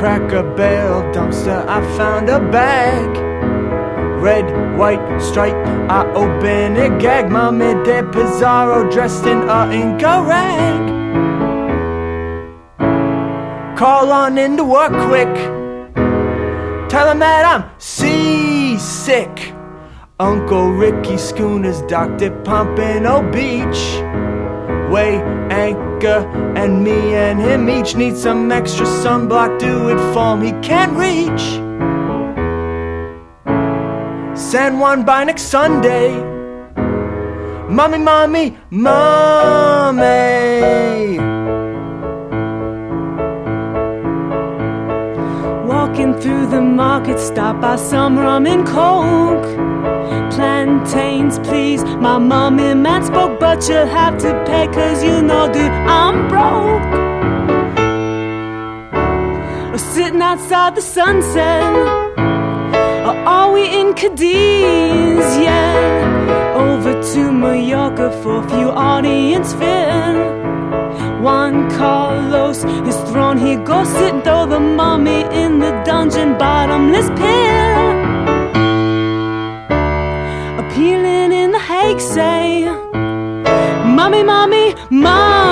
Cracker Barrel dumpster, I found a bag. Red, white stripe, I open it, gag. Mommy de Pizarro dressed in a Inca rag. Call on into work quick, tell him that I'm seasick. Uncle Ricky Schooner's docked at Pompano Beach. Weigh anchor and me and him each need some extra sunblock. Do it for him, he can't reach San Juan by next Sunday. Mommy, mommy, mommy. Walking through the market, stop by some rum and coke. Plantains, please. My mommy man spoke, but you'll have to pay, cause you know, dude, I'm broke. We're sitting outside the sunset, or are we in Cadiz? Yeah, over to Mallorca for a few audience fin. Juan Carlos, his throne he goes sit, though the mummy in the dungeon bottomless pit. Appealing in the Hague say, mommy, mommy, mommy.